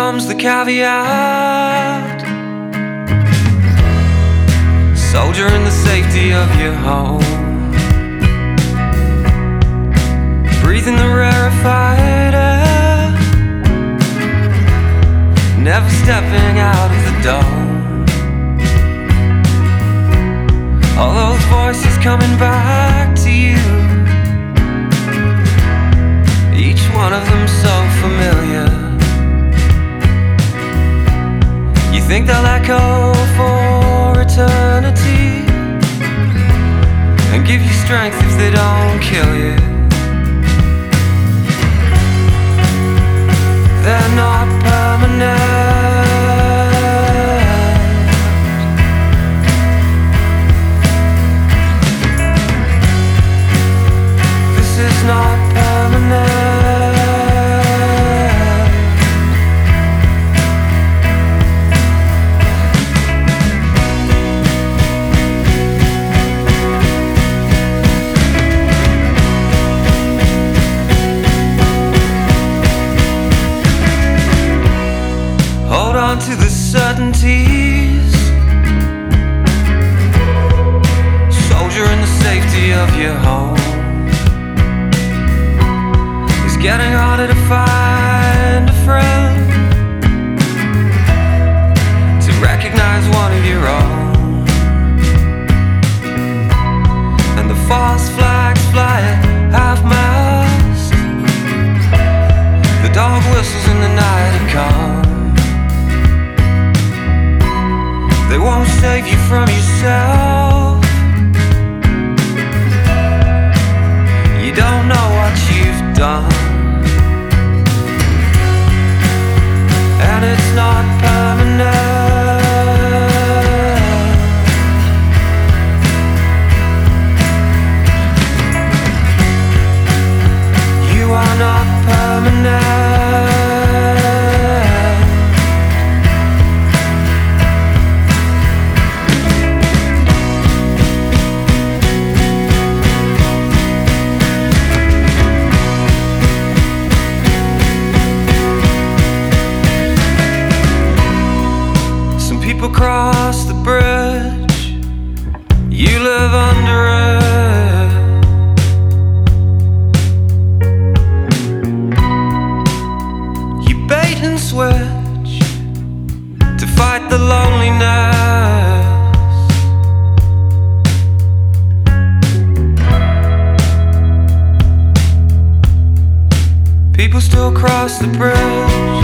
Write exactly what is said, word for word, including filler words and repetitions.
comes the caveat. Soldier in the safety of your home, breathing the rarefied air, never stepping out of the dome. All those voices coming back to you, each one of them so familiar. You think they'll echo for eternity and give you strength if they don't kill you. They're not permanent. This is not permanent. Hold on to the certainties, soldier in the safety of your home. It's getting harder to find a friend, to recognize one of your own. And the false flags fly at half-mast, the dog whistles in the night and calm. They won't save you from yourself. You don't know what you've done, and it's not permanent. You are not permanent. Across the bridge, you live under it. You bait and switch to fight the loneliness. People still cross the bridge.